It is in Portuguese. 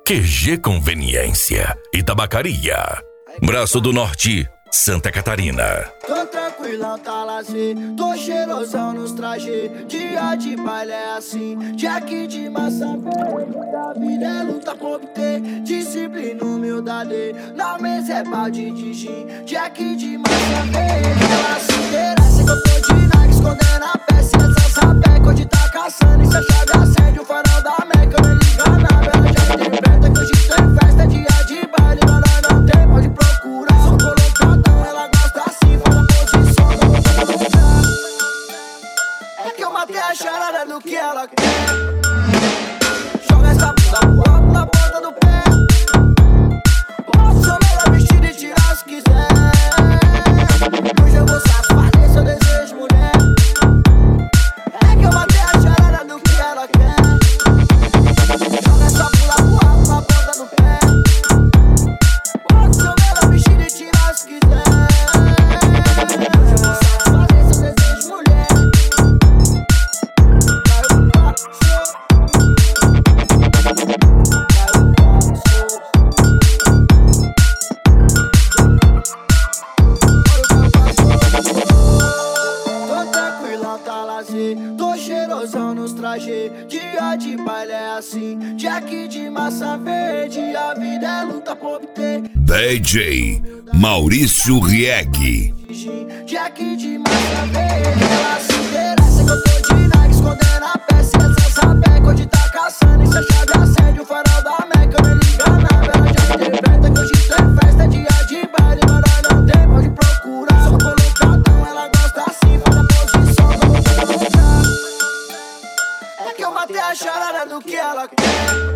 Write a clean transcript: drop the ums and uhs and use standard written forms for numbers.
QG Conveniência e Tabacaria, Braço do Norte, Santa Catarina. Tô tranquilão, tá lazer, tô cheirosão nos trajes. Dia de baile é assim, Jack de massa verde. Da vida é luta pra obter disciplina, humildade. Na mesa é balde de gin, Jack de massa verde. Ela se interessa que eu tô de Nike, escondendo a peça. Essa sapeca hoje tá caçando, e se a chave acende o farol da Meca. Eu não liga nada, ela já interpreta que hoje tem festa. Dia de baile, mas nós não tem pode procurar. Sou colocadão, ela gosta assim, fala posição. É que eu matei a charada do que ela quer. Joga essa bunda pro alto na ponta do pé. Posso chamar ela vestida e tirar se quiser. Hoje eu vou safar se eu desejo mulher. É que eu matei a charada do que ela quer. Joga essa bunda pro alto na ponta do pé. Posso chamar ela vestida e tirar se quiser. Hoje eu vou safar se eu desejo mulher. Tô cheirosão nos trajes, dia de baile é assim, Jack de massa verde, a vida é luta por obter. DJ Maurício Rieg. Jack de massa verde, ela se interessa que eu tô de Nike, escondendo a peça. Essa sapeca hoje tá caçando, e se a chave acende o farol da Meca. Eu não liga nada, ela já interpreta que hoje tem festa. Dia de baile, mas nós não tem pode procurar. Sou colocadão, ela gosta assim, fala posição. É que eu matei a charada do que ela quer.